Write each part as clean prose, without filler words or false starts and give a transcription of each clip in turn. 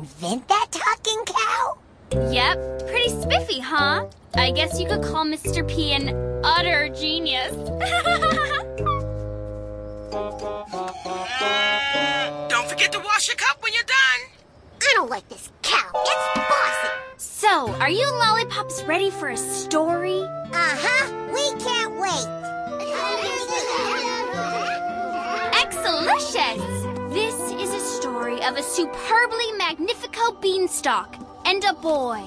invent that talking cow? Yep, pretty spiffy, huh? I guess you could call Mr. P an utter genius. Don't forget to wash your cup when you're done. I don't like this cow. It's bossy. So, are you lollipops ready for a story? Uh-huh. We can't wait. Excellicious! This is a story of a superbly magnifico beanstalk and a boy.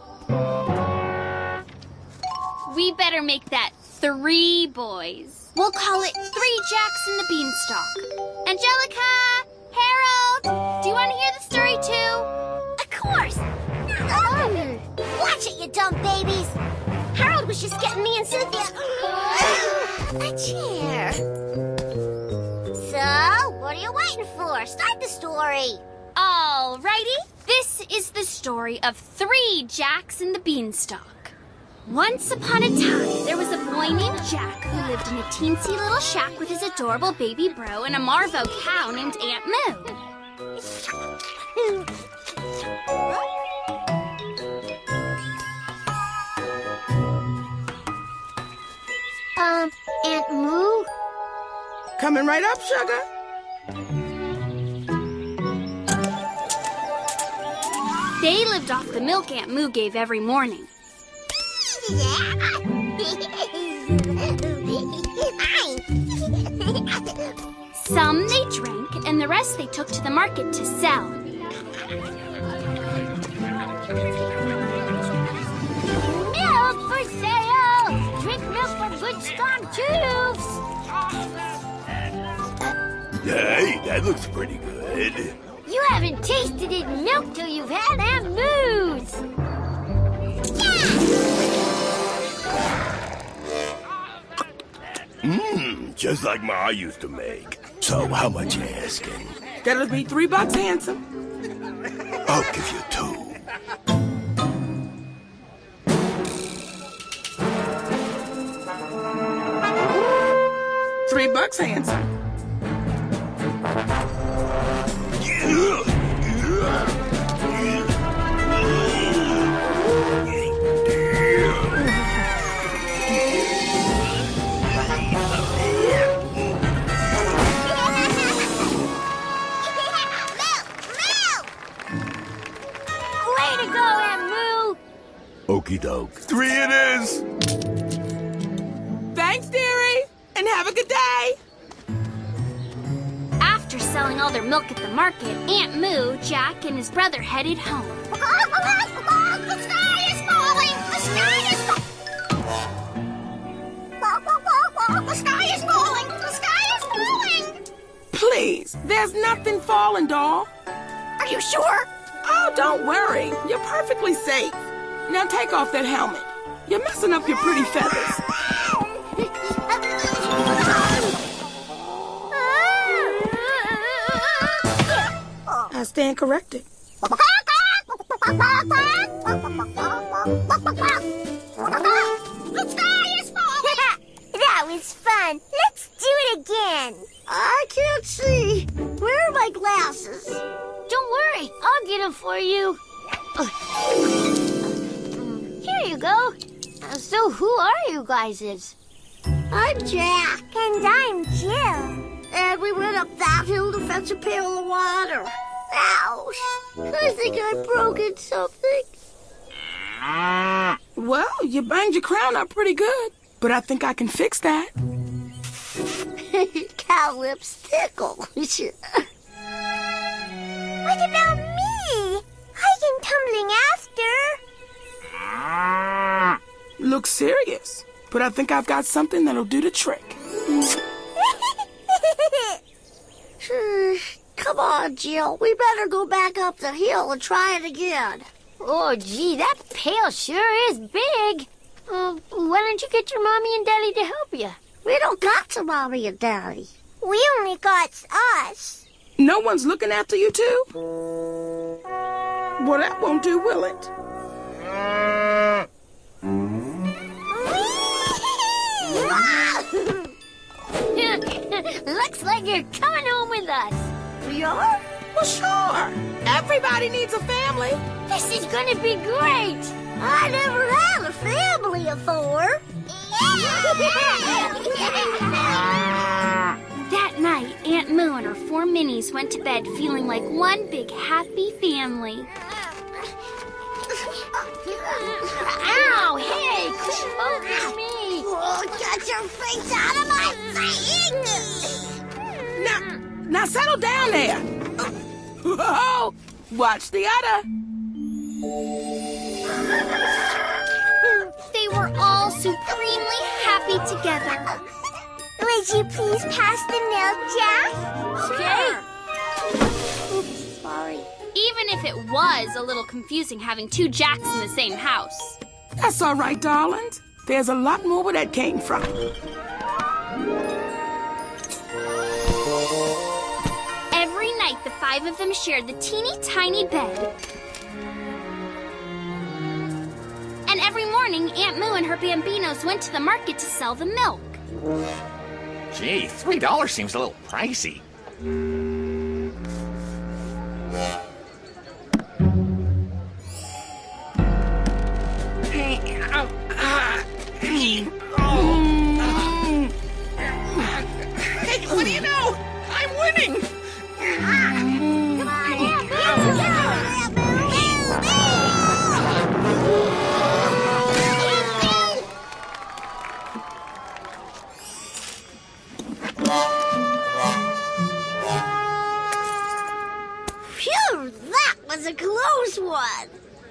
We better make that 3 boys. We'll call it 3 Jacks in the Beanstalk. Angelica! Harold! Do you want to hear the story too? Of course. Watch it, you dumb babies. Harold was just getting me and Cynthia a chair. So, what are you waiting for? Start the story. Alrighty. This is the story of 3 Jacks in the Beanstalk. Once upon a time, there was a boy named Jack who lived in a teensy little shack with his adorable baby bro and a Marvo cow named Aunt Moo. Aunt Moo? Coming right up, sugar. They lived off the milk Aunt Moo gave every morning. Some they drank, and the rest they took to the market to sell. Milk for sale! Drink milk for good strong tubes! Hey, that looks pretty good. You haven't tasted it milk till you've had Aunt Moo's! Just like Ma used to make. So, how much you asking? That'll be $3, handsome. I'll give you 2. $3, handsome. Okie doke. 3 it is. Thanks, dearie, and have a good day. After selling all their milk at the market, Aunt Moo, Jack, and his brother headed home. The sky is falling! The sky is The sky is falling! The sky is falling! Please, there's nothing falling, doll. Are you sure? Oh, don't worry. You're perfectly safe. Now take off that helmet. You're messing up your pretty feathers. I stand corrected. The sky is falling! That was fun. Let's do it again. I can't see. Where are my glasses? Don't worry. I'll get them for you. Here you go. So who are you guys? I'm Jack. And I'm Jill. And we went up that hill to fetch a pail of water. Ouch. I think I've broken something. Well, you banged your crown up pretty good, but I think I can fix that. Cow lips tickle. What about me? I can tumbling after. Looks serious, but I think I've got something that'll do the trick. Come on, Jill. We better go back up the hill and try it again. Oh, gee, that pail sure is big. Why don't you get your mommy and daddy to help you? We don't got a mommy and daddy. We only got us. No one's looking after you, too? Well, that won't do, will it? Looks like you're coming home with us. We are? Well, sure. Everybody needs a family. This is gonna be great. I never had a family before. That night, Aunt Moo and her 4 minis went to bed feeling like one big happy family. Ow, hey, quit poking me. Oh, get your face out of my face. Now settle down there. Whoa, watch the udder. They were all supremely happy together. Would you please pass the milk, Jack? Sure. Oops, sorry. Even if it was a little confusing having 2 Jacks in the same house. That's all right, darlings. There's a lot more where that came from. Every night, the 5 of them shared the teeny tiny bed. And every morning, Aunt Moo and her Bambinos went to the market to sell the milk. Gee, $3 seems a little pricey. Hey, what do you know? I'm winning! Come on, Phew, that was a close one.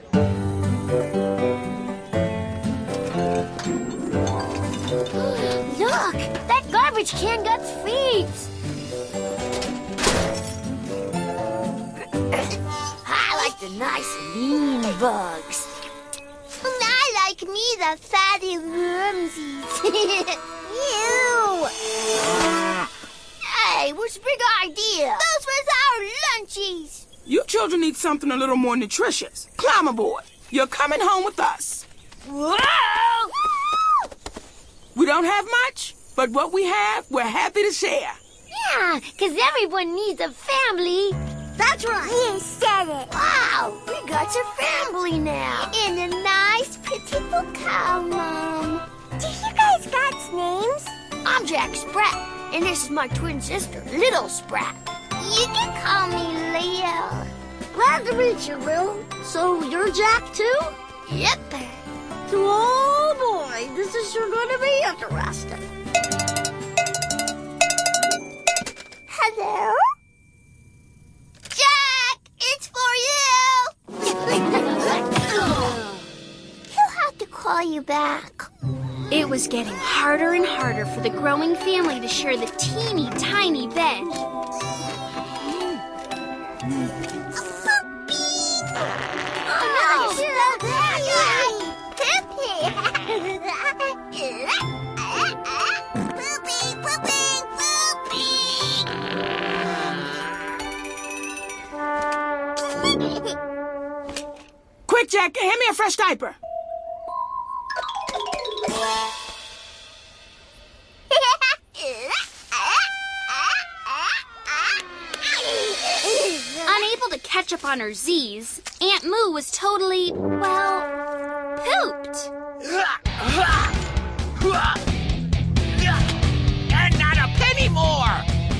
Look, that garbage can got feet. I like the nice lean bugs. I like me the fatty wormsies. Ew. Hey, what's the big idea? Those was our lunchies. You children need something a little more nutritious. Climb aboard. You're coming home with us. Whoa! We don't have much, but what we have, we're happy to share. Yeah, because everyone needs a family. That's right. You said it. Wow, we got your family now. And a nice, pitiful cow, Mom. Do you guys got names? I'm Jack Sprat, and this is my twin sister, Little Sprat. You can call me Leo. Glad to meet you, Lil. So you're Jack, too? Yep. Oh, boy, this is sure going to be interesting. Hello? Jack, it's for you! He'll have to call you back. It was getting harder and harder for the growing family to share the teeny tiny bed. Quick, Jack, hand me a fresh diaper. Unable to catch up on her Z's, Aunt Moo was totally, well, pooped. And not a penny more!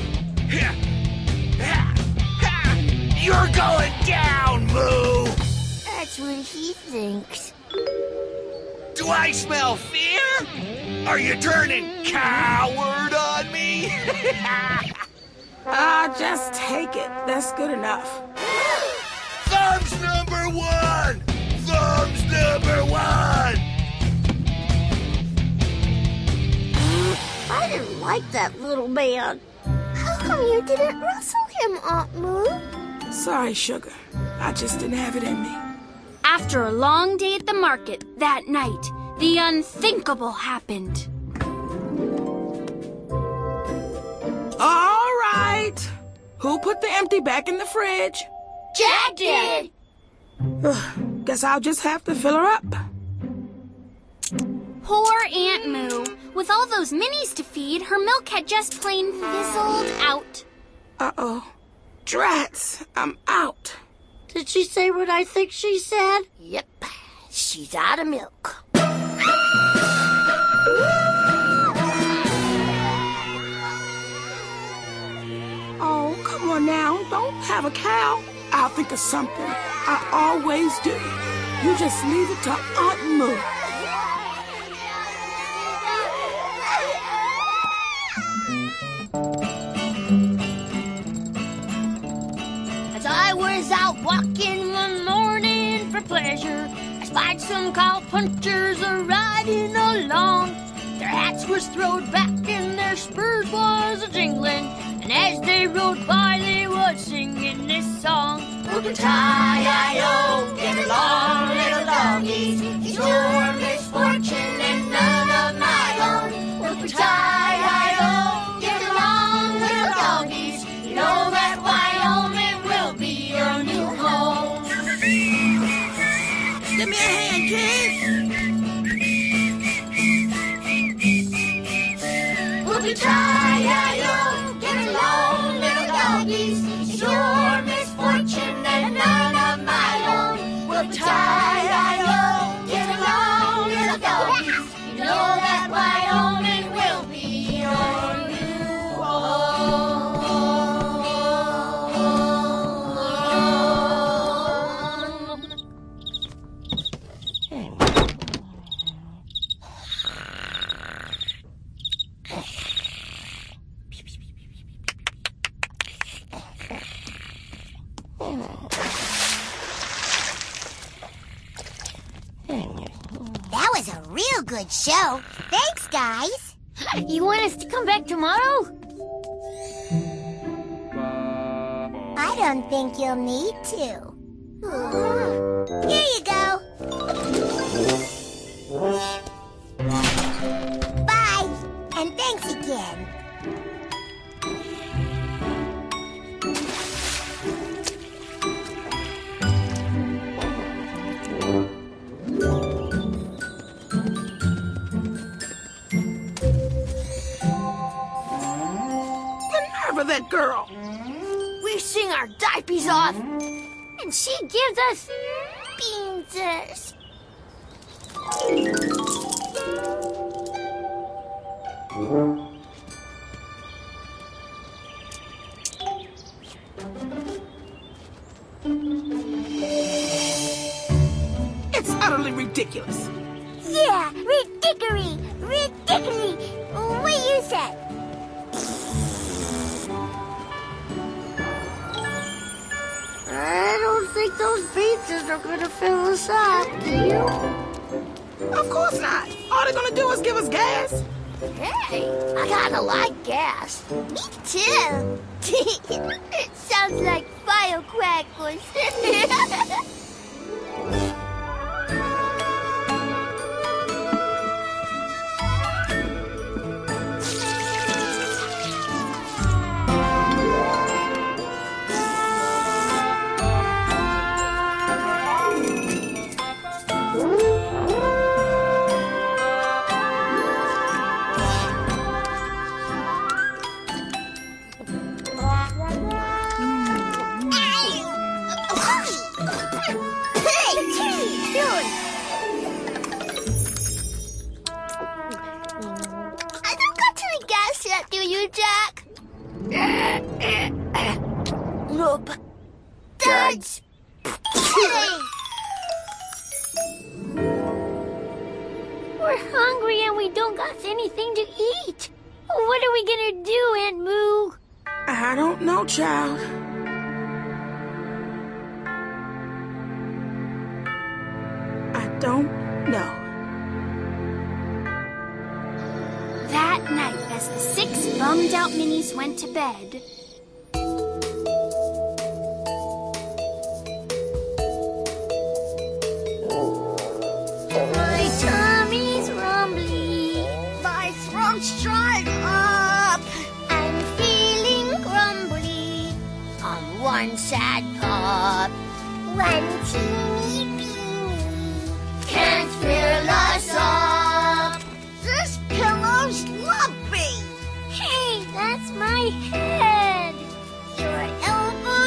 You're going down, Moo! That's what he thinks. Do I smell fear? Are you turning coward on me? Just take it. That's good enough. Thumbs number 1! Thumbs number 1! I didn't like that little man. How come you didn't wrestle him, Aunt Moo? Sorry, sugar. I just didn't have it in me. After a long day at the market that night, the unthinkable happened. All right. Who put the empty back in the fridge? Jack did. Guess I'll just have to fill her up. Poor Aunt Moo. With all those minis to feed, her milk had just plain fizzled out. Uh-oh. Drats, I'm out. Did she say what I think she said? Yep, she's out of milk. Oh, come on now. Don't have a cow. I'll think of something. I always do. You just leave it to Aunt Moo. As I was out walking one morning for pleasure, I spied some cowpunchers a-riding along. Their hats was throwed back and their spurs was a-jingling, and as they rode by they was singing this song. Whoop-a-tie-I-O, get along, little doggies, it's your misfortune and none of my own. Whoop-a-tie-I-O, get along, little doggies, you know that Wyoming will be your new home. Give me a hand, kids. Whoop-a-tie-I-O, get along, little doggies, it's your misfortune and none of my own. Whoop-a-tie-I-O, get along, little doggies, you know that Wyoming will be your new That was a real good show. Thanks, guys. You want us to come back tomorrow? I don't think you'll need to. Here you go. Bye, and thanks again. That girl. We sing our diapers off, and she gives us beanses. It's utterly ridiculous. Yeah, ridiculous. What you said? I don't think those beanses are gonna fill us up, do you? Of course not. All they're gonna do is give us gas. Hey, I kinda like gas. Me too. It sounds like firecrackers. Jack? Nope. Duds! We're hungry and we don't got anything to eat. What are we gonna do, Aunt Moo? I don't know, child. I don't know. That night, as the 6 bummed-out minis went to bed, my tummy's rumbly, my throat's dried up. I'm feeling grumbly. I'm one sad pup. One teeny beanie. Can't fill us up. This pillow's lumpy. Hey, that's my head. Your elbow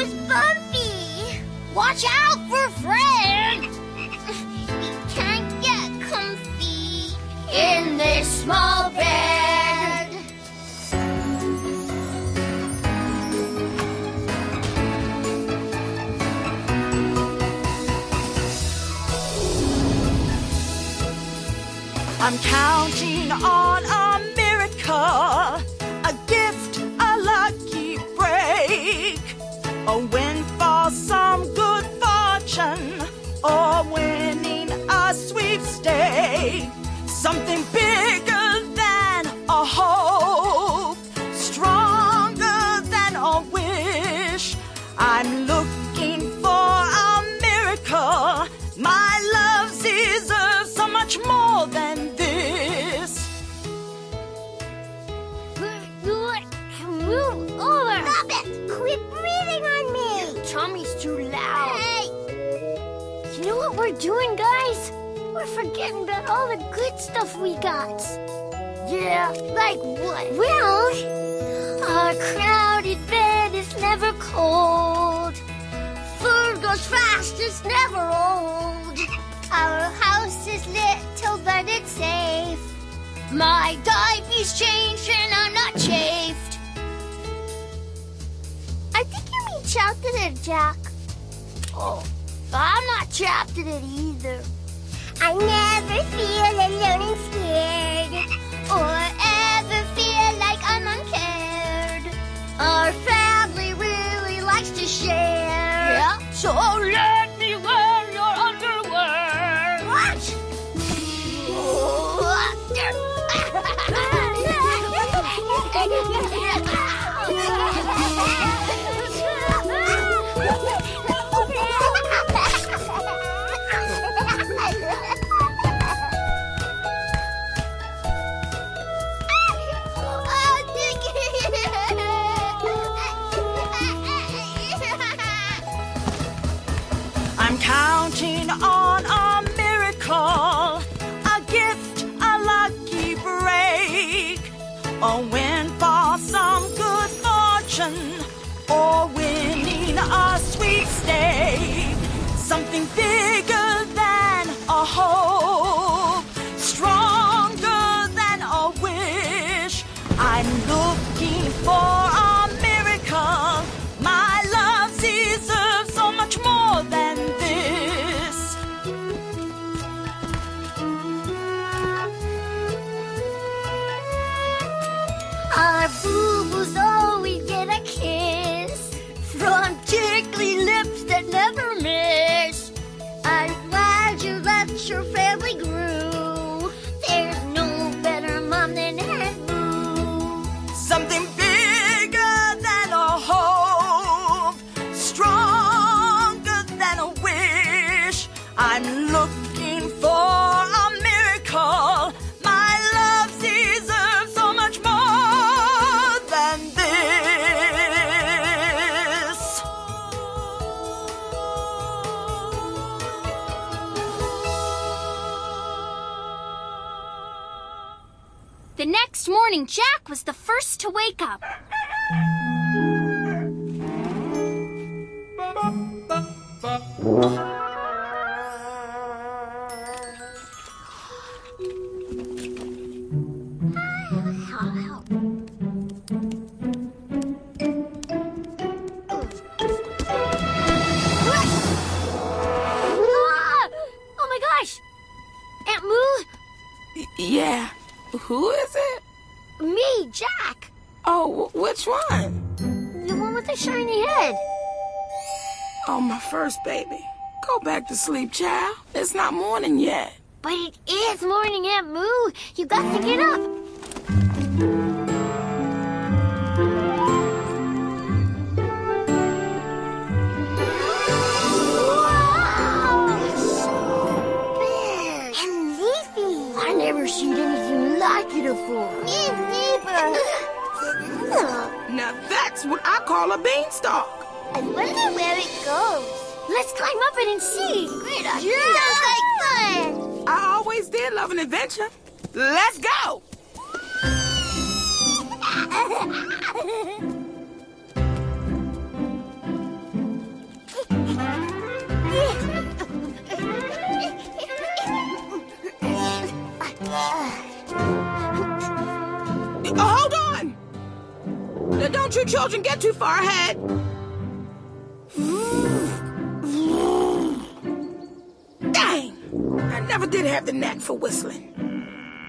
I'm counting on a miracle, a gift, a lucky break, a windfall, some good fortune, or winning a sweepstake. Something bigger than a hope, stronger than a wish. I'm looking for a miracle. My love deserves so much more than this. Move over. Stop it! Quit breathing on me! Your tummy's too loud. Hey! You know what we're doing, guys? We're forgetting about all the good stuff we got. Yeah, like what? Well, our crowded bed is never cold. Food goes fast, it's never old. Our house is lit till then it's safe. My diaper's changed and I'm not chafed. I think you mean chapped in it, Jack. Oh, I'm not chapped in it either. I never feel alone and scared, or ever feel like I'm uncared. Our family really likes to share. Yeah? So let me wear your underwear. What? I'm counting on a miracle, a gift, a lucky break, a windfall, some good fortune, or winning a sweepstake. Something bigger than a hope, stronger than a wish. I'm looking for a miracle. My love deserves so much more than this. Our boo-boos always get a kiss from tickly lips that never miss. I'm glad you let your family grow. There's no better mom than Aunt Boo. Something bigger than a hope, stronger than a wish. I'm looking for a miracle. My love deserves so much more than this. The next morning, Jack was the first to wake up. Ah! Oh my gosh! Aunt Moo? Yeah. Who is it? Me, Jack. Oh, which one? The one with the shiny head. Oh, my first baby. Go back to sleep, child. It's not morning yet. But it is morning, Aunt Moo. You got to get up. Wow! So big. And leafy. I never seen anything like it before. Me neither. Now that's what I call a beanstalk. I wonder where it goes. Let's climb up it and see. Great idea. Sounds like fun. I always did love an adventure. Let's go! Hold on! Now don't you children get too far ahead. Dang! I never did have the knack for whistling.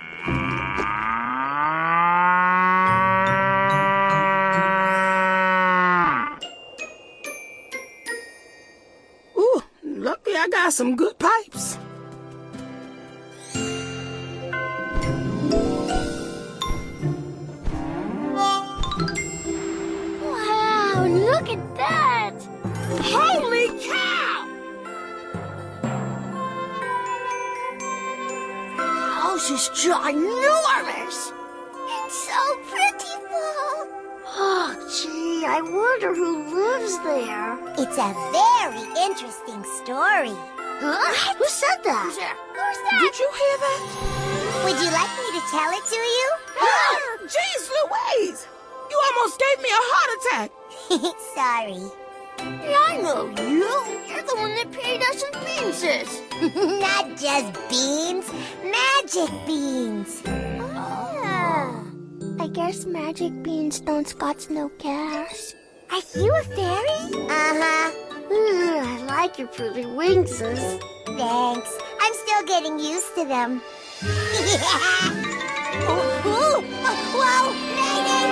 Luckily, I got some good pipes. Wow, look at that! Holy cow! The house is ginormous! It's so prettiful. Oh, gee, I wonder who lives there. It's a very interesting story. Huh? Who said that? Who's that? Did you hear that? Would you like me to tell it to you? Jeez Louise! You almost gave me a heart attack. Sorry. Yeah, I know you. You're the one that paid us in beanses. Not just beans, magic beans. Oh. I guess magic beans don't got no cash. Are you a fairy? Uh-huh. I like your pretty wingses. Thanks. I'm still getting used to them. Whoa! Mayday!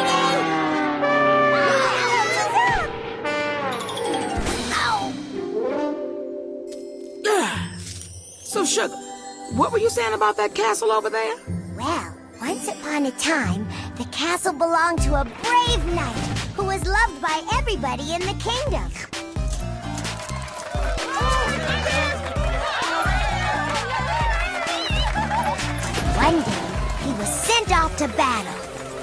So, Sugar, what were you saying about that castle over there? Well, once upon a time, the castle belonged to a brave knight who was loved by everybody in the kingdom. One day, he was sent off to battle.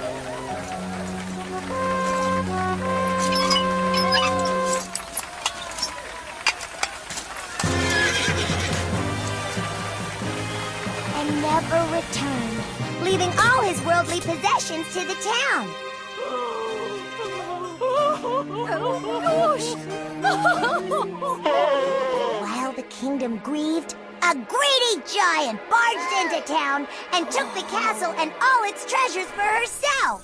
And never returned, leaving all his worldly possessions to the town. While the kingdom grieved, a greedy giant barged into town and took the castle and all its treasures for herself.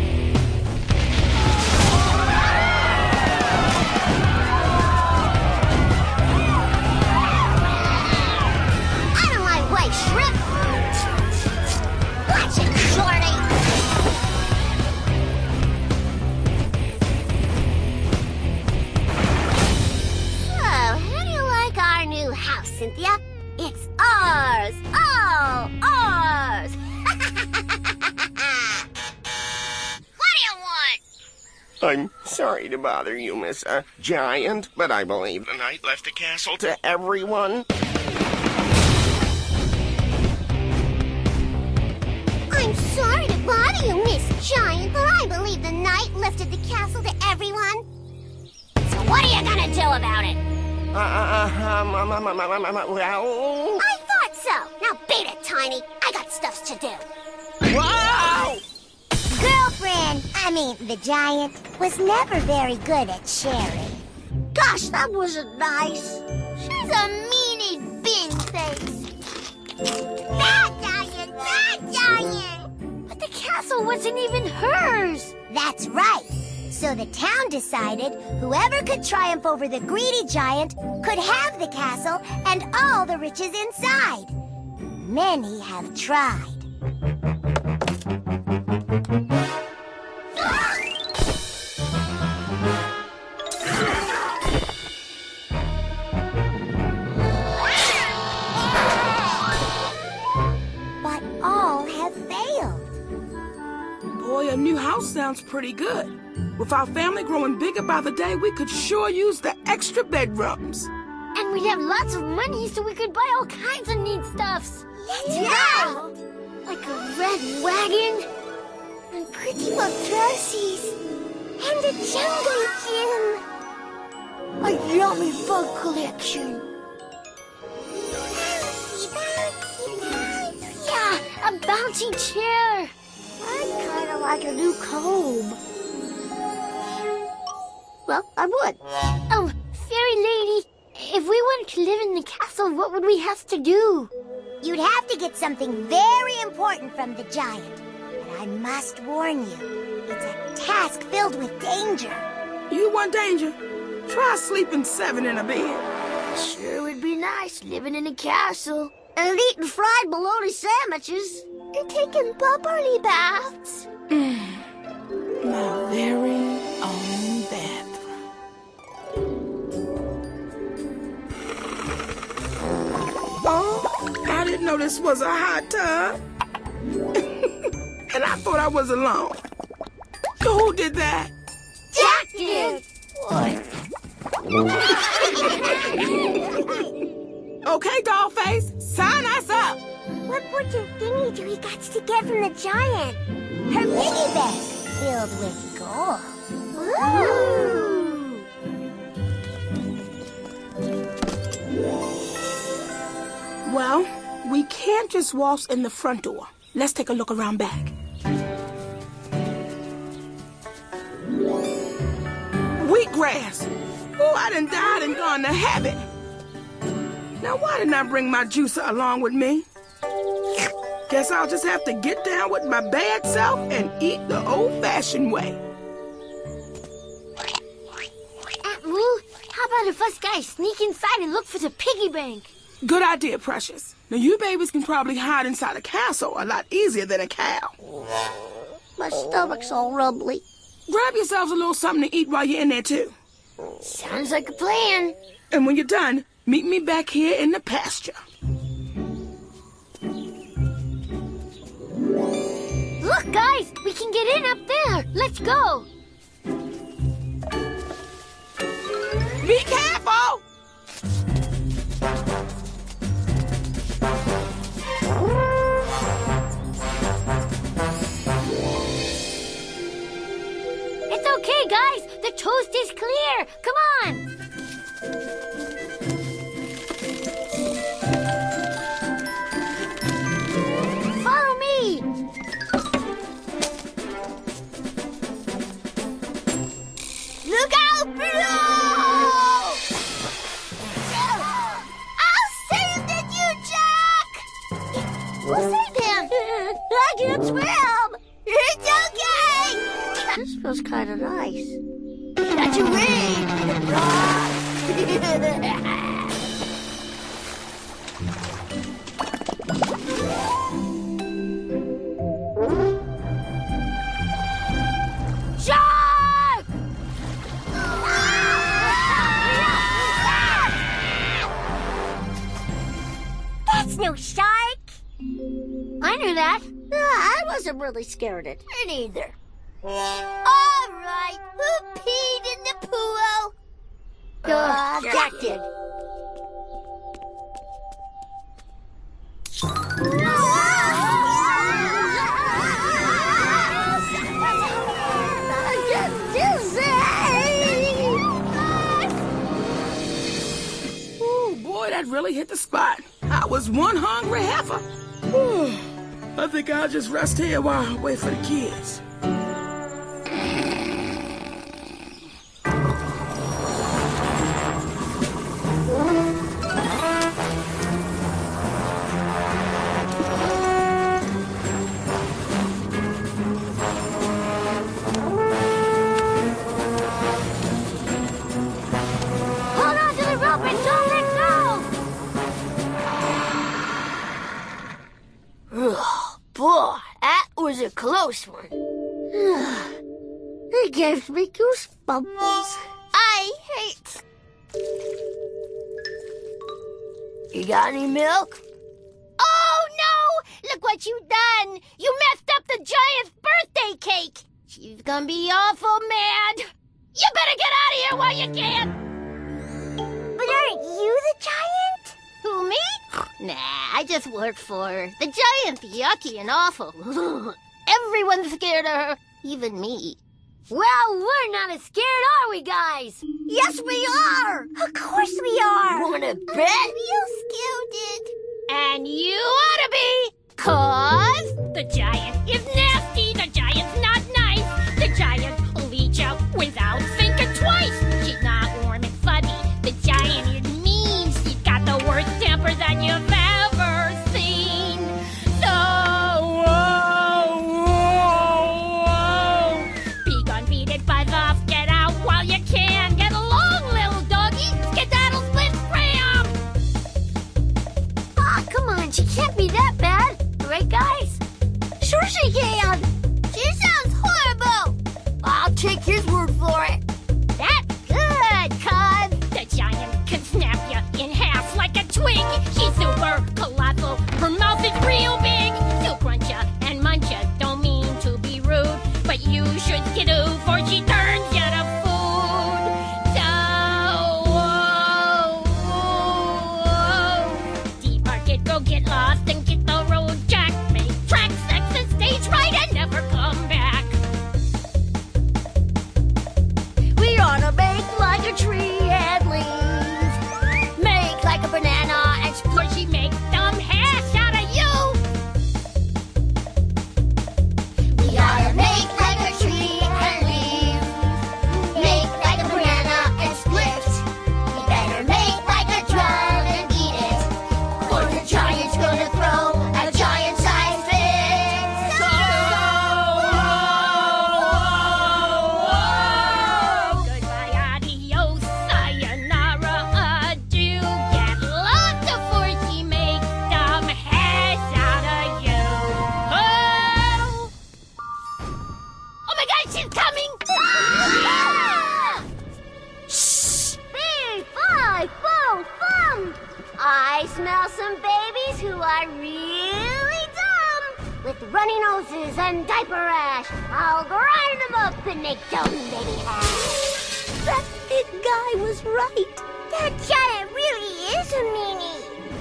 Out of my way, shrimp! Watch it, shorty! So, how do you like our new house, Cynthia? It's ours! All ours! What do you want? I'm sorry to bother you, Miss Giant, but I believe the knight left the castle to everyone. I'm sorry to bother you, Miss Giant, but I believe the knight lifted the castle to everyone. So what are you gonna do about it? Well... I thought so. Now beat it, Tiny. I got stuff to do. Wow! The giant, was never very good at sharing. Gosh, that wasn't nice. She's a meanie bin face. Bad giant! Bad giant! But the castle wasn't even hers. That's right. So the town decided whoever could triumph over the greedy giant could have the castle and all the riches inside. Many have tried. But all have failed. Boy, a new house sounds pretty good. With our family growing bigger by the day, we could sure use the extra bedrooms. And we'd have lots of money so we could buy all kinds of neat stuffs. That's right. Like a red wagon, and pretty mattresses, And a jungle gym. a yummy bug collection. Yeah, a bouncy chair. I'd kind of like a new comb. Well, I would. Fairy lady, if we wanted to live in the castle, what would we have to do? You'd have to get something very important from the giant. But I must warn you, it's a task filled with danger. You want danger? Try sleeping 7 in a bed. Sure would be nice living in a castle and eating fried bologna sandwiches And taking bubbly baths. My very own bathroom. know this was a hot tub. And I thought I was alone. Who did that? Jack did. Okay, Dollface, sign us up. What wooden thingy do we got to get from the giant? Her piggy bank filled with gold. Ooh. Well, we can't just waltz in the front door. Let's take a look around back. Wheatgrass. Oh, I done died and gone to heaven. Now, why didn't I bring my juicer along with me? Guess I'll just have to get down with my bad self and eat the old-fashioned way. Aunt Lou, how about if us guys sneak inside and look for the piggy bank? Good idea, Precious. Now, you babies can probably hide inside a castle a lot easier than a cow. My stomach's all rumbly. Grab yourselves a little something to eat while you're in there, too. Sounds like a plan. And when you're done, meet me back here in the pasture. Look, guys, we can get in up there. Let's go. Be careful! It's okay, guys. The toast is clear. Come on. Follow me. Look out below! I'll save you, Jack! We'll save him. I can't swim! It's okay! This feels kind of nice. That's a ring. Shark! That's no shark! I knew that. I wasn't really scared of it either. All right, who peed in the pool? Jack did. Ooh, boy, that really hit the spot. I was one hungry heifer. Whew. I think I'll just rest here while I wait for the kids. Hold on to the rope and don't let go! Boy, that was a close one. It gives me goosebumps. I hate... You got any milk? Oh, no! Look what you done! You messed up the giant's birthday cake! She's gonna be awful mad! You better get out of here while you can! But aren't you the giant? Who, me? Nah, I just work for her. The giant's yucky and awful. Everyone's scared of her, even me. Well, we're not as scared, are we, guys? Yes, we are! Of course we are! Wanna bet? Real scared. And you ought to be, 'cause the giant is nasty, the giant's not nice, the giant will reach out without thinking twice. She's not warm and fuzzy, the giant is mean, she's got the worst temper that you've ever seen. So, be undefeated, buzz off, get out while you can. Get along, little doggy, skedaddle, split, scram. Aw, come on, she can't be that bad. Right, guys? Sure she can! She sounds horrible! I'll take his word for it. That's good, cuz the giant can snap you in half like a twig. He's super colossal, I smell some babies who are really dumb. With runny noses and diaper rash, I'll grind them up and make dumb baby hash. That big guy was right. That giant really is a meanie.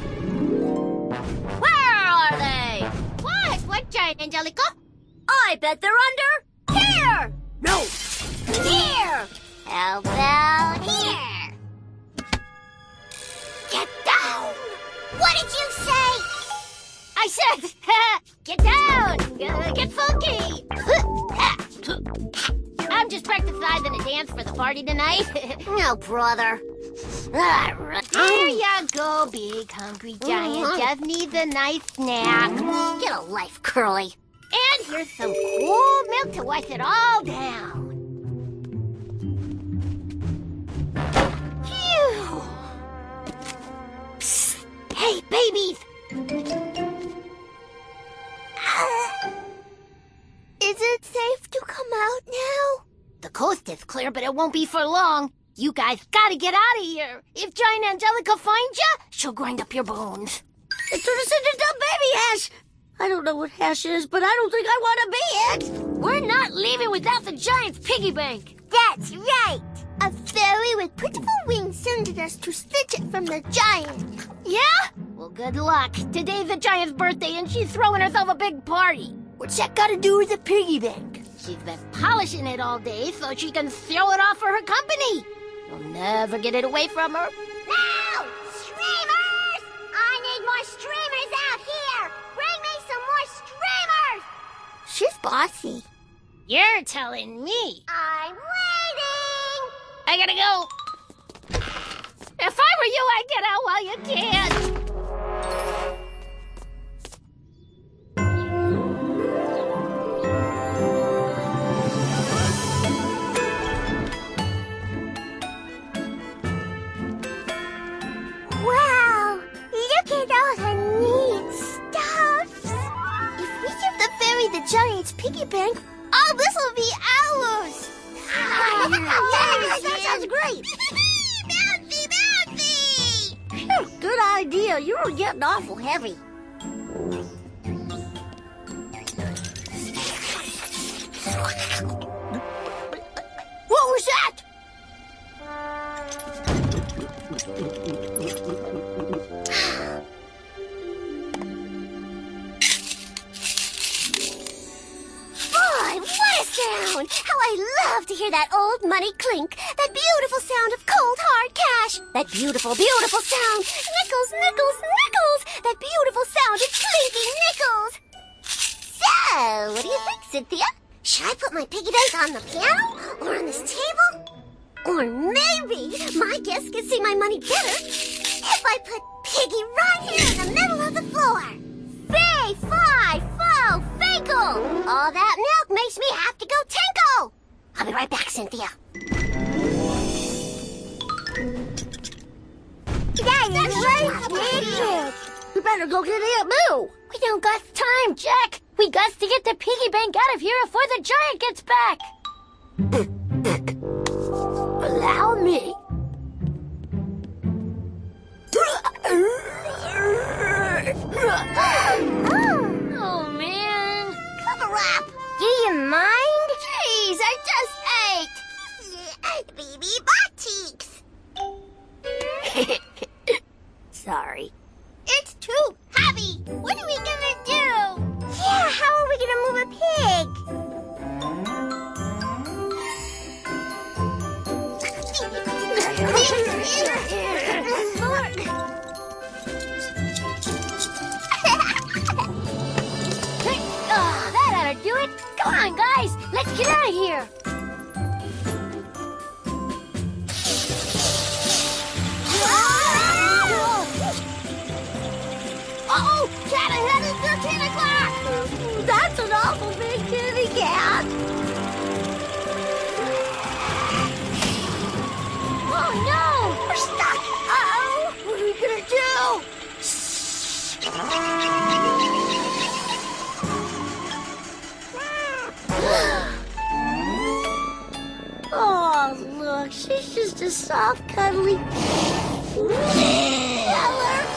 Where are they? What giant, Angelica? I bet they're under here. No! Here. How about here? Get down! What did you say? I said, get down. Get funky. I'm just practicing a dance for the party tonight. No, brother. Here you go, big hungry giant. Just needs a nice snack. Get a life, Curly. And here's some cool milk to wash it all down. Phew. Psst. Hey, babies. Is it safe to come out now? The coast is clear, but it won't be for long. You guys gotta get out of here. If Giant Angelica finds you, she'll grind up your bones. It turned us into dumb baby hash. I don't know what hash is, but I don't think I want to be it. We're not leaving without the Giant's piggy bank. That's right. A fairy with beautiful wings sent us to snitch it from the giant. Yeah? Well, good luck. Today's the Giant's birthday, and she's throwing herself a big party. What's that got to do with the piggy bank? She's been polishing it all day so she can throw it off for her company. You'll never get it away from her. No! Streamers! I need more streamers out here! Bring me some more streamers! She's bossy. You're telling me. I'm waiting! I gotta go. If I were you, I'd get out while you can. Wow! Look at all the neat stuffs! If we give the fairy the giant's piggy bank, all this will be ours! That sounds great! Bouncy, bouncy! Good idea. You were getting awful heavy. What was that? Boy, what a sound! How I love to hear that old money clink. That beautiful sound of cold, hard cash. That beautiful, beautiful sound. Nickels, nickels, nickels. That beautiful sound of clinking nickels. So, what do you think, Cynthia? Should I put my piggy bank on the piano? Or on this table? Or maybe my guests can see my money better if I put Piggy right here in the middle of the floor. Fee, fi, fo, finkle. All that milk makes me have to go tinkle. I'll be right back, Cynthia. That's right, Piggy. We better go get Aunt Moo. We don't got time, Jack. We got to get the piggy bank out of here before the giant gets back. Allow me. Oh, man. Cover up. Do you mind? Jeez, I just ate. Baby butt cheeks. Sorry. It's too heavy. What are we gonna do? Yeah, how are we gonna move a pig? That ought to do it. Come on, guys. Let's get out of here. Uh-oh! Cat ahead is 13 o'clock! That's an awful big kitty cat! Oh, no! We're stuck! Uh-oh! What are we gonna do? Oh, look, she's just a soft, cuddly... feller.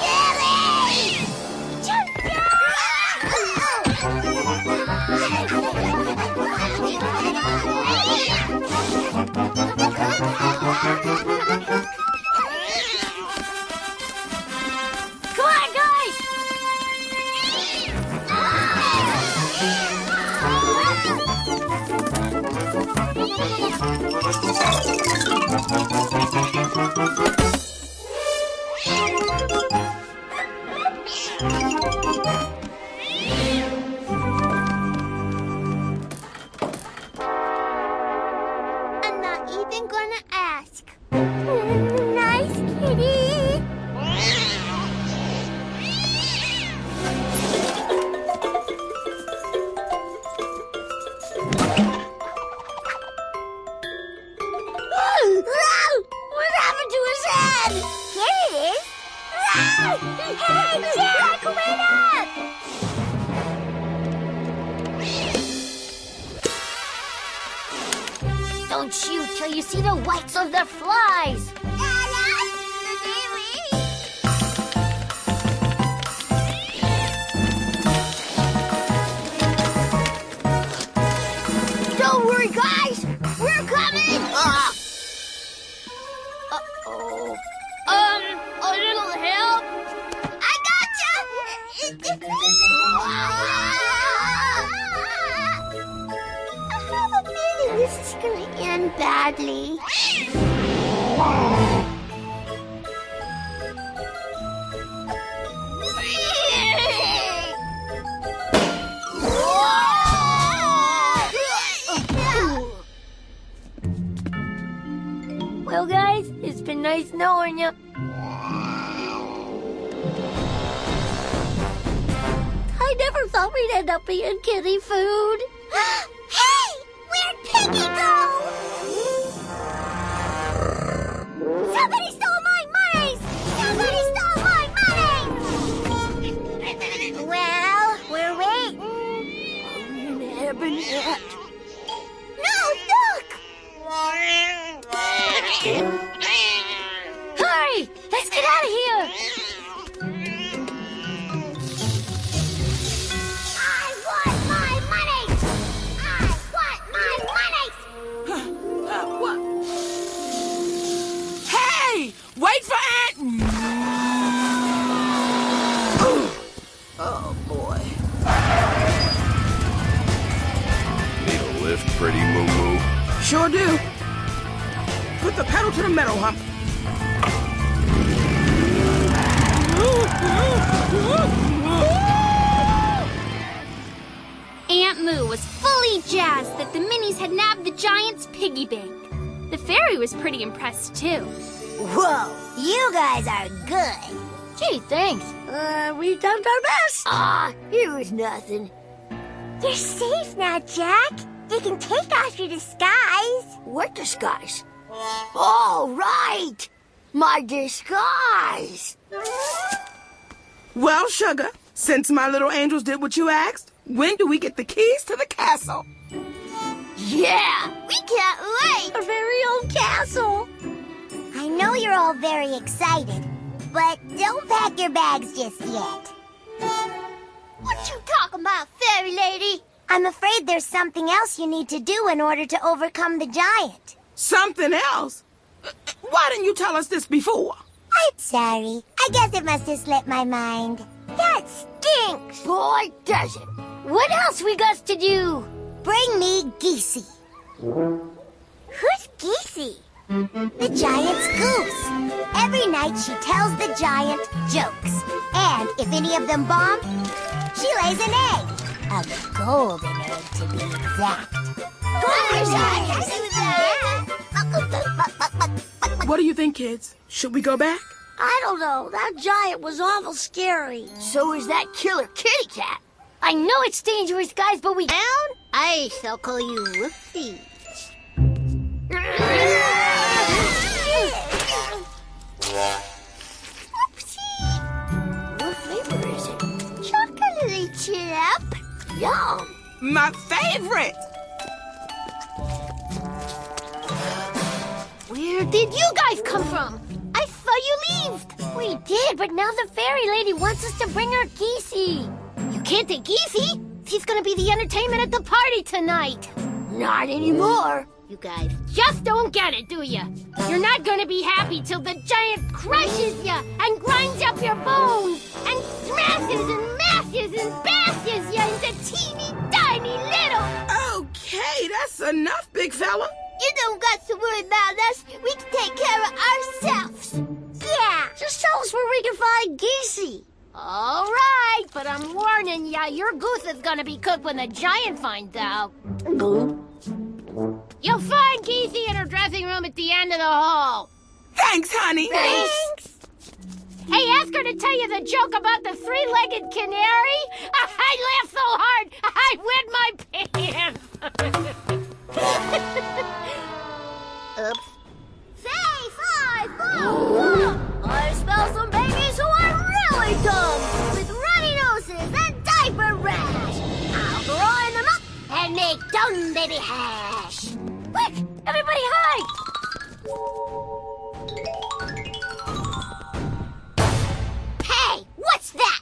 I'm not even gonna ask. Nice kitty. What happened to his head? Here it is. Hey, Jack, wait up! Don't shoot till you see the whites of the flies. Don't worry, guys. We're coming. Uh-oh. A little help? I gotcha! I have a feeling this is gonna end badly. Well, guys, it's been nice knowing you. I never thought we'd end up being kitty food. Hey! Where'd Piggy go? Somebody stole my money! Somebody stole my money! Well, we're waiting. Are we in heaven yet? No, look! Hurry! Let's get out of here! I want my money! I want my money! What? Hey! Wait for Aunt... Oh, boy. Need a lift, pretty moo-moo? Sure do. Put the pedal to the metal, Hump. Aunt Moo was fully jazzed that the Minis had nabbed the giant's piggy bank. The fairy was pretty impressed, too. Whoa, you guys are good. Gee, thanks. We've done our best. It was nothing. You're safe now, Jack. You can take off your disguise. What disguise? All right! My disguise! Well, Sugar, since my little angels did what you asked, when do we get the keys to the castle? Yeah! We can't wait. Our very own castle! I know you're all very excited, but don't pack your bags just yet. What you talking about, fairy lady? I'm afraid there's something else you need to do in order to overcome the giant. Something else? Why didn't you tell us this before? I'm sorry. I guess it must have slipped my mind. That stinks. Boy, does it. What else we got to do? Bring me Geesey. Who's Geesey? The giant's goose. Every night she tells the giant jokes. And if any of them bomb, she lays an egg. A golden egg, to be exact. What do you think, kids? Should we go back? I don't know. That giant was awful scary. So is that killer kitty cat. I know it's dangerous, guys, but we... Down? I shall call you Whoopsie. What flavor is it? Chocolatey chip. Yum. My favorite! Where did you guys come from? I saw you leave. We did, but now the fairy lady wants us to bring her Geesey. You can't take Geesey. She's gonna be the entertainment at the party tonight. Not anymore. You guys just don't get it, do you? You're not gonna be happy till the giant crushes you and grinds up your bones and smashes and mashes and bashes you into teeny tiny little... Okay, that's enough, big fella. You don't got to worry about us. We can take care of ourselves. Yeah. Just tell us where we can find Geesey. All right, but I'm warning ya, your goose is gonna be cooked when the giant finds out. You'll find Geesey in her dressing room at the end of the hall. Thanks, honey. Thanks. Hey, ask her to tell you the joke about the three-legged canary. I laughed so hard, I wet my pants. Oops. Say, 5, 4. I smell some babies who are really dumb, with runny noses and diaper rash. I'll grind them up and make dumb baby hash. Quick, everybody hide. Hey, what's that?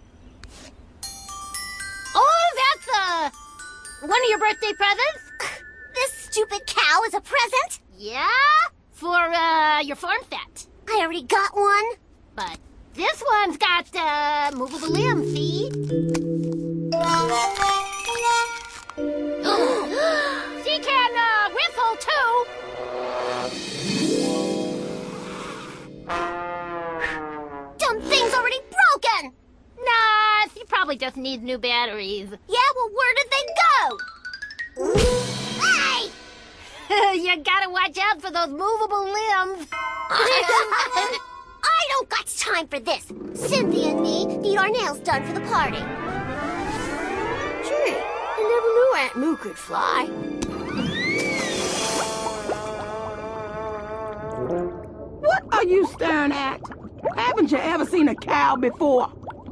Oh, that's, one of your birthday presents? This stupid cow is a present? Yeah? For, your farm set. I already got one. But this one's got, movable limb, see? She can, whistle, too. Dumb thing's already broken. Nah, she probably just needs new batteries. Yeah, well, where did they go? Hey! You gotta watch out for those movable limbs. I don't got time for this. Cynthia and me need our nails done for the party. Gee, I never knew Aunt Moo could fly. What are you staring at? Haven't you ever seen a cow before?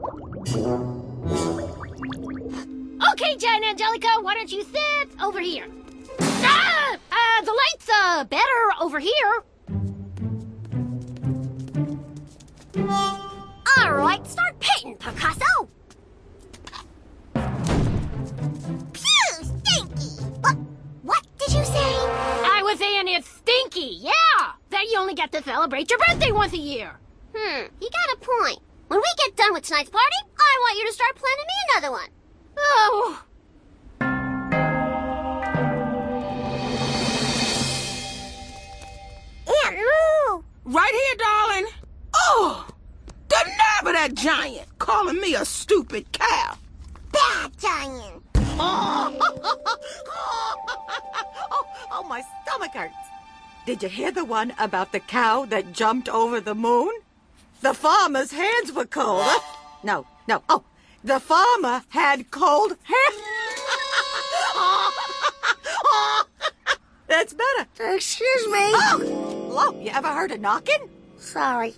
Okay, Giant Angelica, why don't you sit over here? The light's, better over here. All right, start painting, Picasso. Phew, stinky. What did you say? I was saying it's stinky, yeah. That you only get to celebrate your birthday once a year. You got a point. When we get done with tonight's party, I want you to start planning me another one. Oh. Aunt Moo! Right here, darling. Oh, the nerve of that giant calling me a stupid cow. Bad giant. Oh, my stomach hurts. Did you hear the one about the cow that jumped over the moon? The farmer's hands were cold. Huh? No. Oh, the farmer had cold hands. That's better. Excuse me. Oh, you ever heard of knocking? Sorry.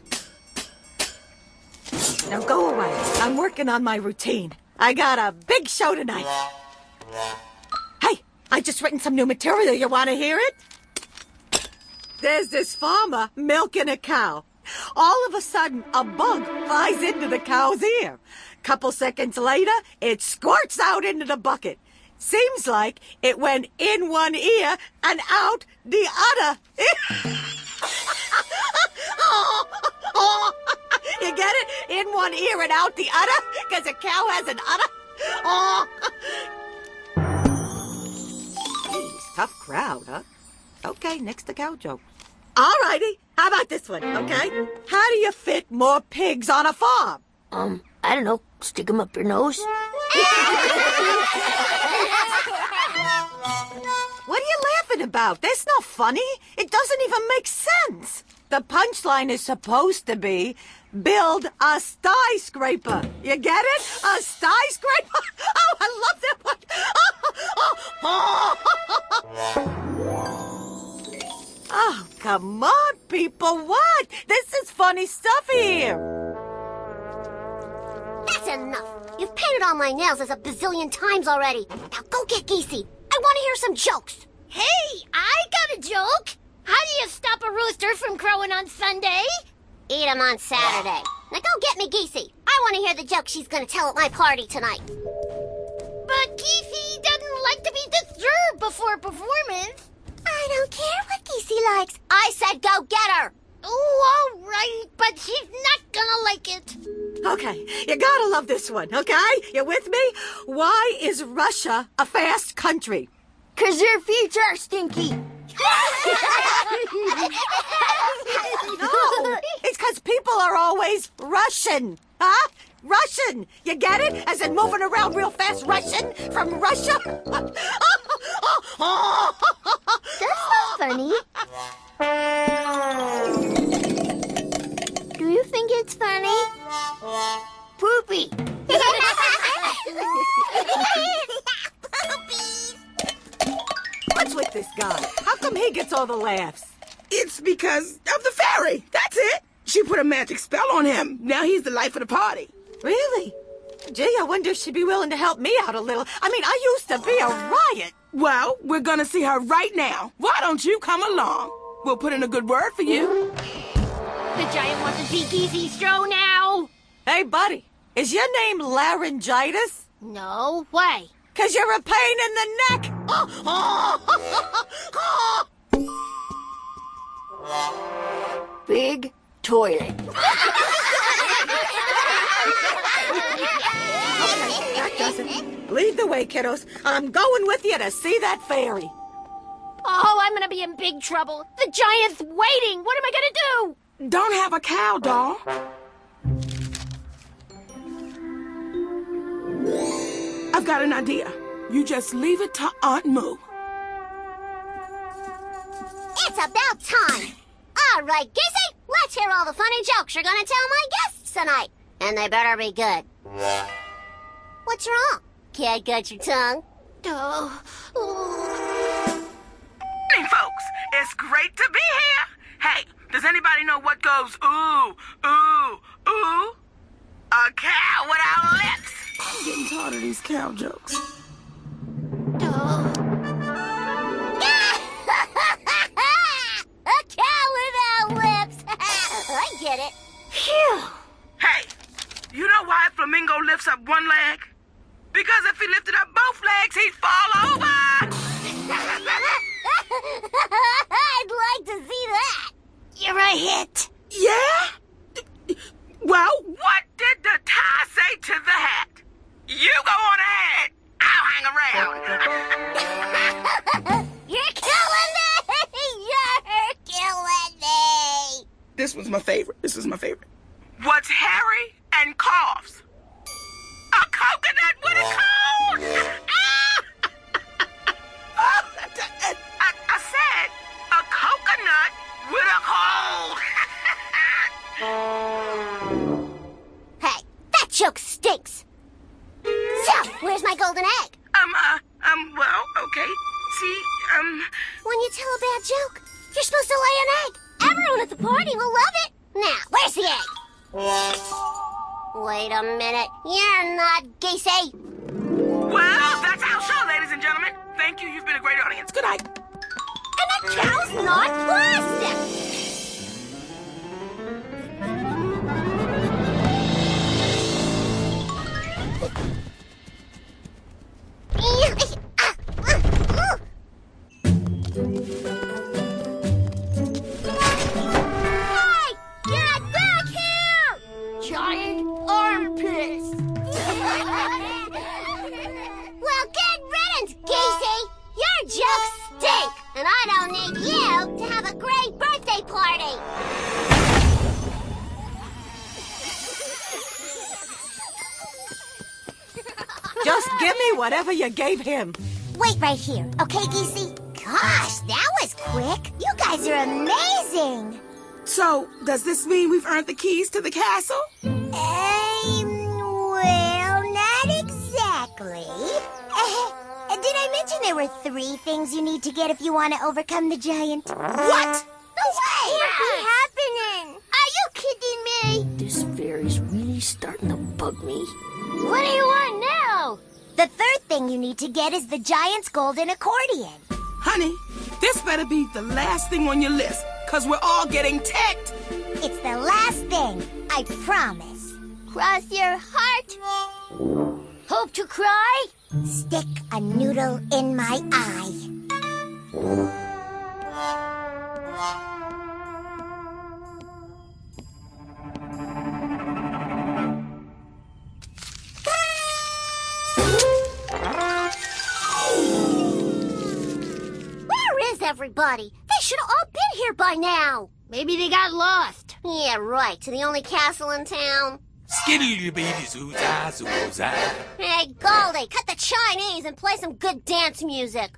Now go away. I'm working on my routine. I got a big show tonight. Hey, I just written some new material. You want to hear it? There's this farmer milking a cow. All of a sudden, a bug flies into the cow's ear. Couple seconds later, it squirts out into the bucket. Seems like it went in one ear and out the other. You get it? In one ear and out the other? Because a cow has an udder? Jeez, tough crowd, huh? Okay, next the cow joke. All righty. How about this one, okay? How do you fit more pigs on a farm? I don't know. Stick them up your nose. What are you laughing about? That's not funny. It doesn't even make sense. The punchline is supposed to be, build a skyscraper. You get it? A skyscraper? Oh, I love that one. Oh, come on, people. What? This is funny stuff here. That's enough. You've painted all my nails as a bazillion times already. Now go get Geesey. I want to hear some jokes. Hey, I got a joke. How do you stop a rooster from crowing on Sunday? Eat 'em on Saturday. Now go get me Geesey. I want to hear the joke she's going to tell at my party tonight. But Geesey doesn't like to be disturbed before performance. I don't care what Geesey likes. I said go get her. Oh, all right, but she's not gonna like it. Okay, you gotta love this one, okay? You with me? Why is Russia a fast country? 'Cause their feet are stinky. No, it's because people are always rushing. Huh? Russian. You get it? As in moving around real fast, Russian from Russia? That's not funny. Do you think it's funny? Poopy. What's with this guy? How come he gets all the laughs? It's because of the fairy. That's it. She put a magic spell on him. Now he's the life of the party. Really? Gee, I wonder if she'd be willing to help me out a little. I mean, I used to be a riot. Well, we're gonna see her right now. Why don't you come along? We'll put in a good word for you. The giant wants to see Geese's show now. Hey, buddy, is your name Laryngitis? No way. 'Cause you're a pain in the neck. Big toilet. Okay, that does it. Lead the way, kiddos. I'm going with you to see that fairy. Oh, I'm gonna be in big trouble. The giant's waiting. What am I gonna do? Don't have a cow, doll. I've got an idea. You just leave it to Aunt Moo. It's about time. All right, Geesey, let's hear all the funny jokes you're gonna tell my guests tonight. And they better be good. What's wrong? Cat got your tongue? Hey, folks, it's great to be here. Hey, does anybody know what goes ooh, ooh, ooh? A cow without lips. I'm getting tired of these cow jokes. A cow without lips. I get it. Phew. Hey, you know why a flamingo lifts up one leg? Because if he lifted up both legs, he'd fall over. I'd like to see that. You're a hit. Yeah? Well, what did the tie say to the hat? You go on ahead. I'll hang around. You're killing me! You're killing me! This was my favorite. What's hairy and coughs? A coconut with a cold! I said a coconut with a cold. Hey, that joke stinks. So, where's my golden egg? Well, okay. See, When you tell a bad joke, you're supposed to lay an egg. Everyone at the party will love it. Now, where's the egg? Wait a minute. You're not Geesey. well, that's our show, ladies and gentlemen. Thank you. You've been a great audience. Good night. And that cow's not plastic. Hey! Get back here! Giant armpits. Well, good riddance, Geesey. Your jokes stink, and I don't need you to have a great birthday party. Just give me whatever you gave him. Wait right here, okay, Geesey? Gosh, that was quick. You guys are amazing. So, does this mean we've earned the keys to the castle? Well, not exactly. Did I mention there were 3 things you need to get if you want to overcome the giant? What? No way! What's happening? Are you kidding me? This fairy's really starting to bug me. What do you want now? The 3rd thing you need to get is the giant's golden accordion. Honey, this better be the last thing on your list, because we're all getting ticked. It's the last thing, I promise. Cross your heart. Hope to cry. Stick a noodle in my eye. Where is everybody? They should have all been here by now. Maybe they got lost. Yeah, right. To the only castle in town. Hey, Goldie, cut the Chinese and play some good dance music.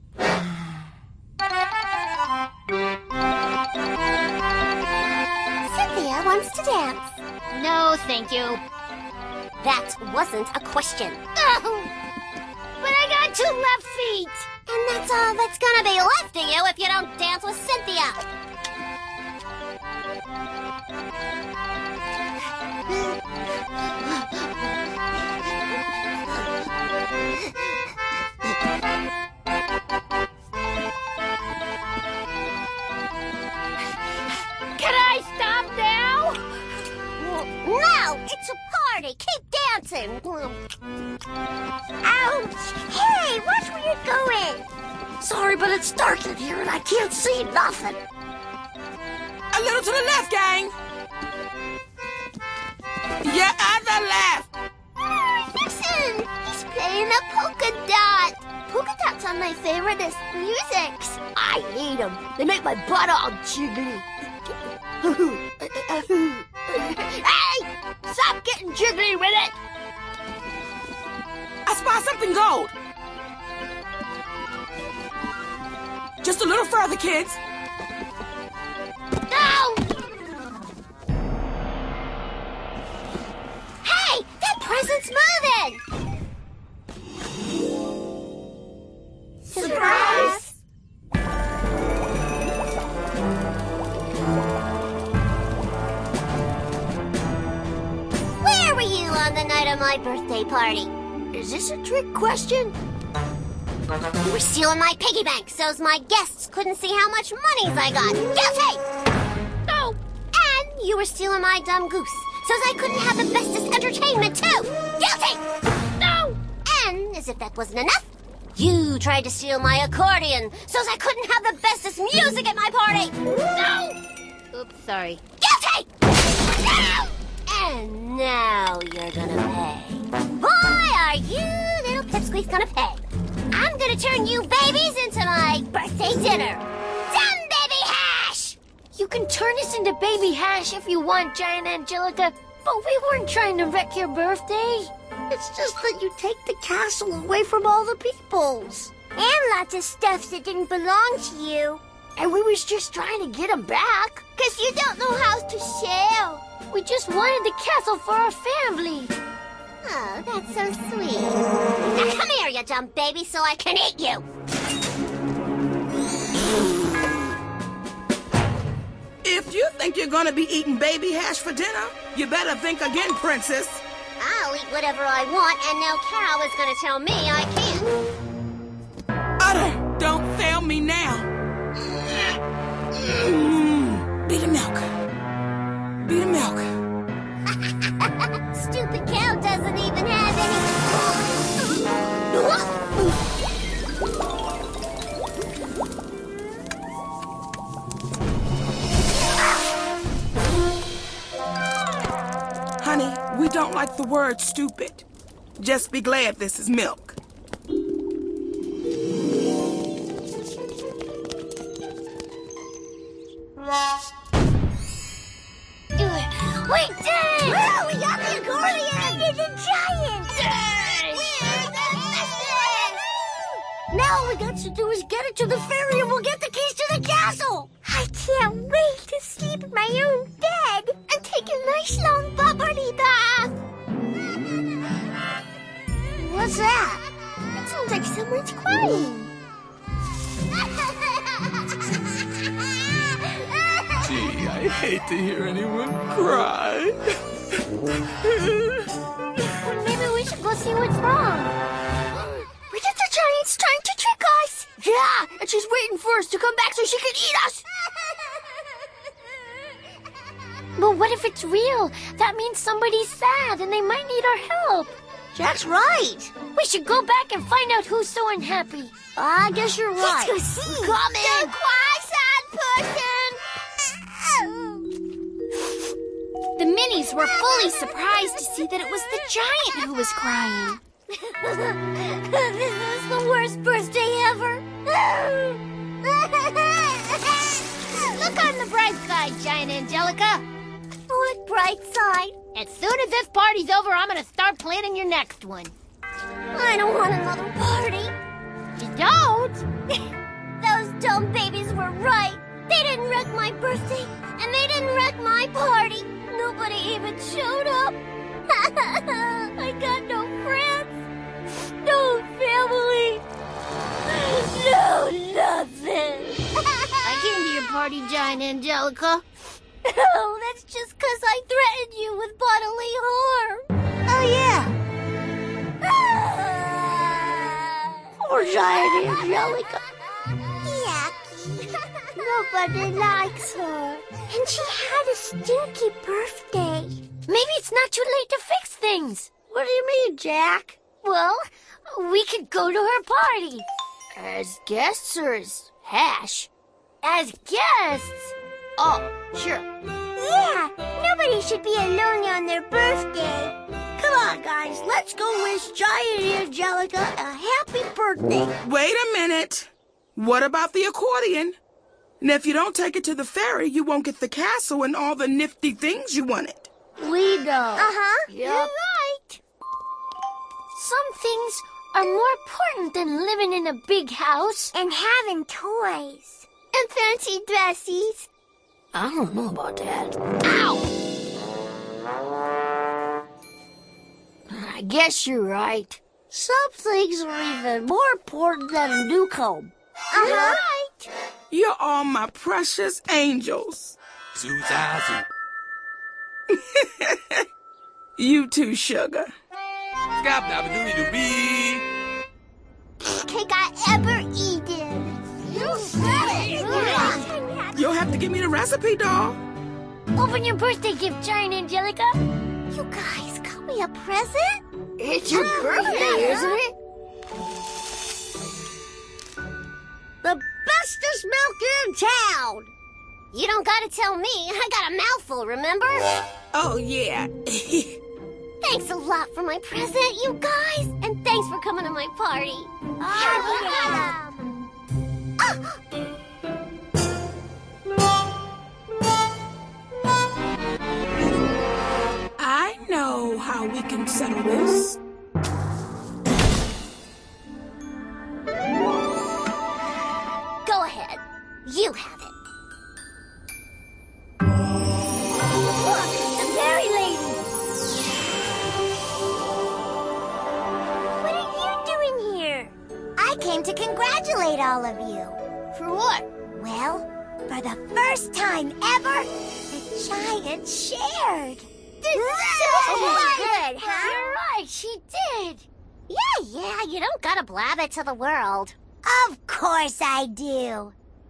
Cynthia wants to dance. No, thank you. That wasn't a question. Oh, but I got 2 left feet. And that's all that's gonna be left of you if you don't dance with Cynthia. Can I stop now? No, it's a party. Keep dancing. Ouch! Hey, watch where you're going. Sorry, but it's dark in here and I can't see nothing. A little to the left, gang. Your other left. Listen, he's playing a polka dot. Polka dots are my favoriteest musics. I hate them. They make my butt all jiggly. Hey! Stop getting jiggly with it! I spot something gold. Just a little further, kids. No! Hey, that present's moving! Surprise! Where were you on the night of my birthday party? Is this a trick question? You were stealing my piggy bank so's my guests couldn't see how much monies I got. Guilty! No! And you were stealing my dumb goose so's I couldn't have the bestest entertainment too. Guilty! No! And as if that wasn't enough, you tried to steal my accordion so's I couldn't have the bestest music at my party. No! Oops, sorry. Guilty! No! And now you're gonna pay. Boy, are you little pipsqueaks gonna pay. I'm gonna turn you babies into my birthday dinner. Done, baby hash! You can turn us into baby hash if you want, Giant Angelica, but we weren't trying to wreck your birthday. It's just that you take the castle away from all the peoples. And lots of stuff that didn't belong to you. And we was just trying to get them back. 'Cause you don't know how to share. We just wanted the castle for our family. Oh, that's so sweet. Now come here, you dumb baby, so I can eat you. If you think you're gonna be eating baby hash for dinner, you better think again, princess. I'll eat whatever I want, and no cow is gonna tell me I can't. Udder, don't fail me now. Be the milk. Be the milk. Stupid cow doesn't even have any. Honey, we don't like the word stupid. Just be glad this is milk. We did it! Wow, we got the accordion! It's a giant! We're the bestest! Now all we got to do is get it to the ferry and we'll get the keys to the castle! I can't wait to sleep in my own bed and take a nice long bubbly bath! What's that? It sounds like someone's crying. Gee, I hate to hear anyone cry. Well, maybe we should go see what's wrong. We think the giant's trying to trick us. Yeah, and she's waiting for us to come back so she can eat us. But what if it's real? That means somebody's sad and they might need our help. Jack's right. We should go back and find out who's so unhappy. I guess you're right. Let's go see. Come in. Don't cry, sad person. The Minis were fully surprised to see that it was the giant who was crying. This is the worst birthday ever. Look on the bright side, Giant Angelica. What bright side? As soon as this party's over, I'm gonna start planning your next one. I don't want another party. You don't? Those dumb babies were right. They didn't wreck my birthday, and they didn't wreck my party. Nobody even showed up. I got no friends, no family, no nothing. I came to your party, Giant Angelica. Oh, that's just 'cause I threatened you with bodily harm. Oh, yeah. Poor Giant Angelica. Yucky. Nobody likes her. And she had a stinky birthday. Maybe it's not too late to fix things. What do you mean, Jack? Well, we could go to her party. As guests or as hash? As guests. Oh, sure. Yeah, nobody should be alone on their birthday. Come on, guys. Let's go wish Giant Angelica a happy birthday. Wait a minute. What about the accordion? And if you don't take it to the ferry, you won't get the castle and all the nifty things you wanted. We know. Uh-huh. Yep. You're right. Some things are more important than living in a big house. And having toys. And fancy dresses. I don't know about that. Ow! I guess you're right. Some things are even more important than a new comb. Uh-huh. Right. You're all my precious angels. Zuzazu. You too, sugar. Scab-dabba-dooby-dooby. Cake I ever eaten. You said it. You'll have to give me the recipe, doll. Open your birthday gift, Giant Angelica. You guys got me a present? It's your birthday, isn't it? The bestest milk in town. You don't gotta tell me. I got a mouthful, remember? Oh, yeah. Thanks a lot for my present, you guys. And thanks for coming to my party. I know how we can settle this. Go ahead. You have it. Look, the fairy lady. What are you doing here? I came to congratulate all of you. For what? Well, for the first time ever, the giant shared. Good, huh? You're right, she did. Yeah, you don't gotta blab it to the world. Of course I do.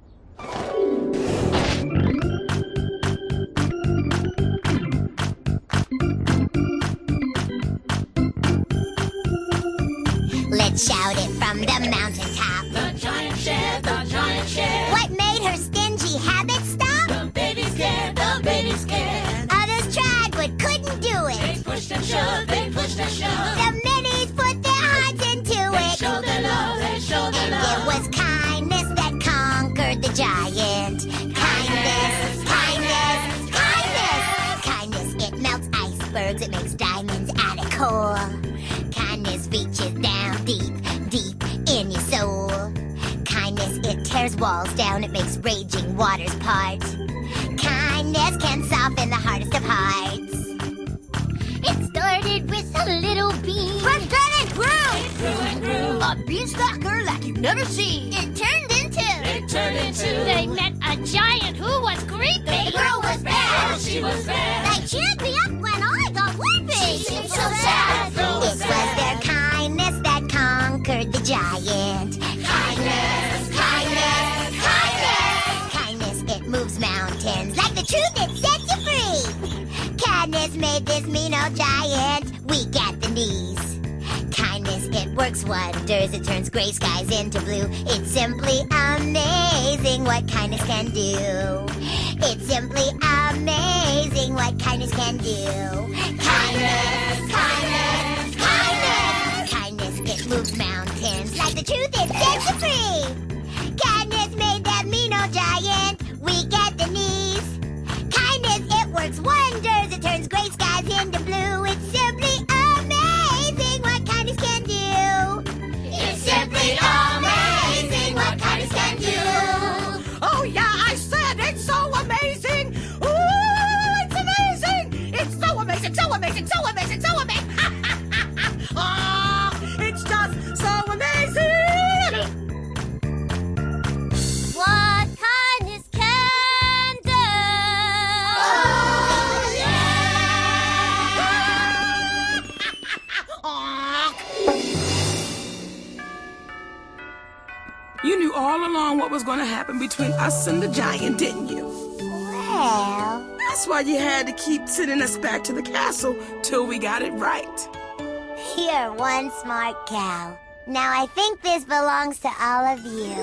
Let's shout it from the mountaintop. The giant shared, the giant shared. What made her stingy habits stop? The baby's scared, the baby's scared. Others tried but couldn't do it. They pushed and shoved, they pushed and shoved. The minis put their hearts into They it. showed their love, they showed their And love. it was kindness that conquered the giant. Kindness, kindness, kindness. Kindness, it melts icebergs, it makes diamonds out of coal. Kindness reaches down deep, deep in your soul. Kindness, it tears walls down, it makes raging waters part. Kindness can soften the hardest of hearts. It started with a little bean. But then it grew! It grew and grew. A beanstalker like you've never seen. It turned into... It turned into. They met a giant who was creepy. The girl was Oh, bad. she was bad. They cheered me up when I got weepy. She seemed so sad. It was their kindness that conquered the giant. Kindness, kindness, kindness. Kindness, it moves mountains like the truth that sets you free. Kindness made this mean old giant weak at the knees. Kindness, it works wonders. It turns gray skies into blue. It's simply amazing what kindness can do. It's simply amazing what kindness can do. Kindness, kindness, kindness. Kindness, it moves mountains like the truth it sets you free. Kindness made that mean all along what was going to happen between us and the giant, didn't you? Well... That's why you had to keep sending us back to the castle till we got it right. You're one smart cow. Now I think this belongs to all of you.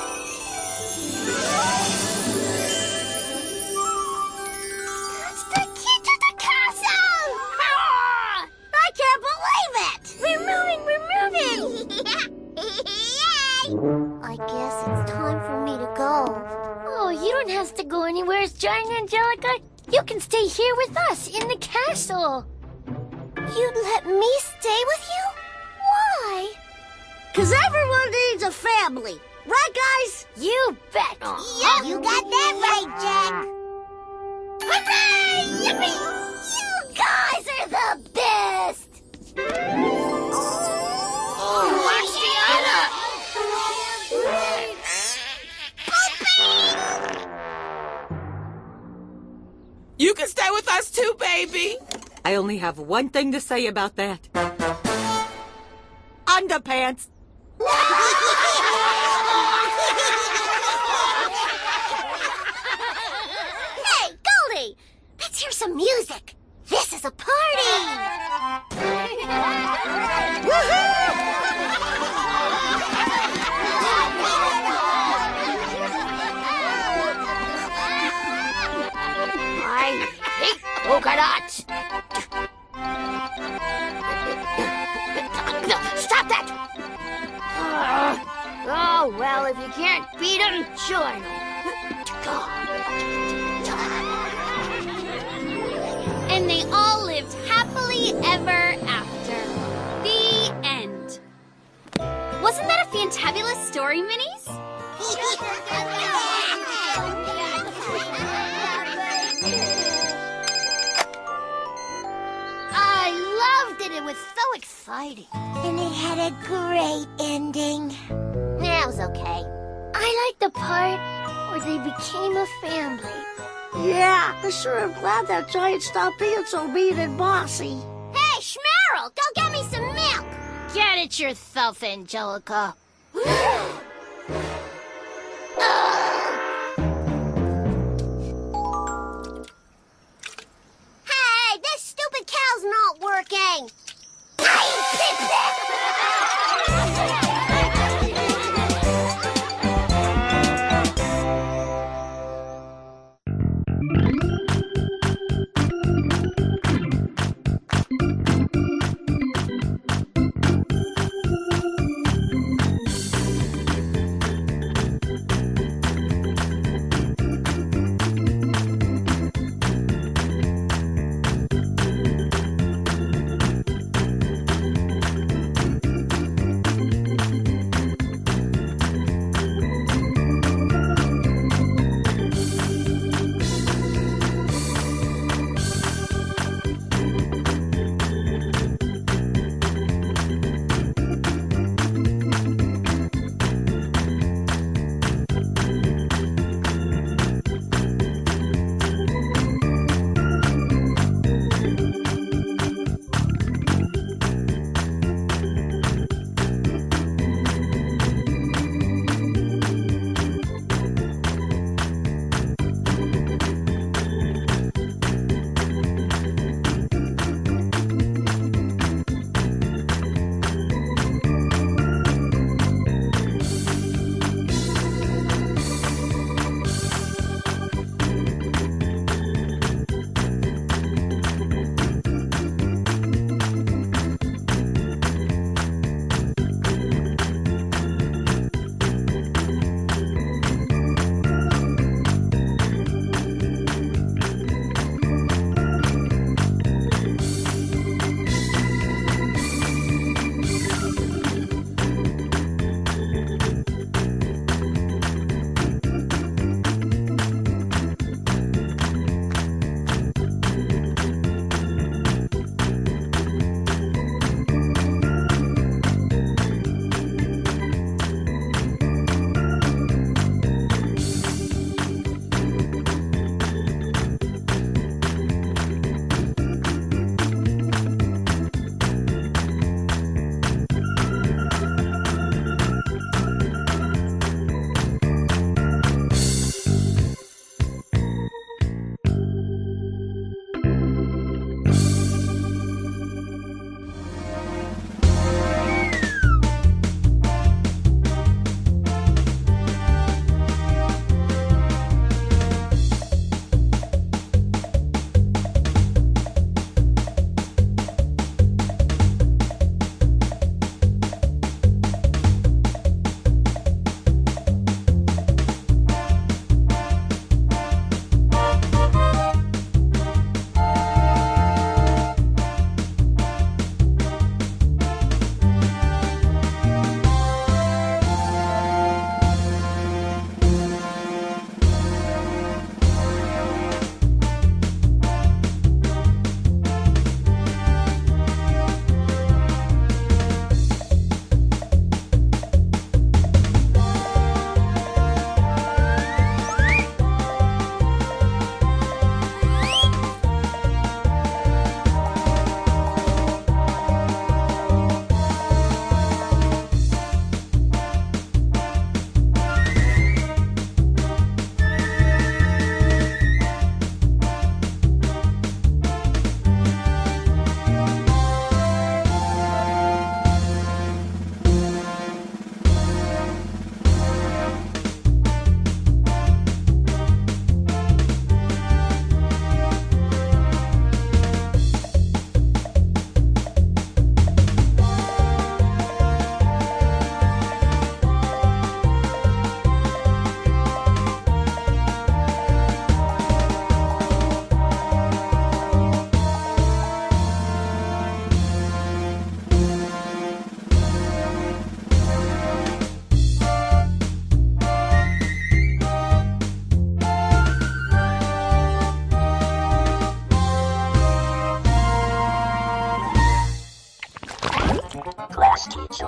It's the key to the castle! I can't believe it! We're moving! I guess it's time for me to go. Oh, you don't have to go anywhere, Giant Angelica. You can stay here with us in the castle. You'd let me stay with you? Why? 'Cause everyone needs a family. Right, guys? You bet. Yeah, you got that right, Jack. Hooray! Yippee! You guys are the best! Oh, Marciana! You can stay with us too, baby. I only have one thing to say about that. Underpants. Hey, Goldie! Let's hear some music. This is a party! I hate polka dots! Stop that! Oh, well, if you can't beat them, join them. And they all lived happily ever after. The end. Wasn't that a fantabulous story, Minis? I loved it. It was so exciting. And it had a great ending. That was okay. I liked the part where they became a family. Yeah, I sure am glad that giant stopped being so mean and bossy. Hey, Schmerl, go get me some milk. Get it yourself, Angelica. Hey, this stupid cow's not working.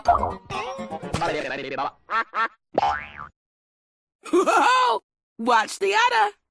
Whoa! Watch the udder.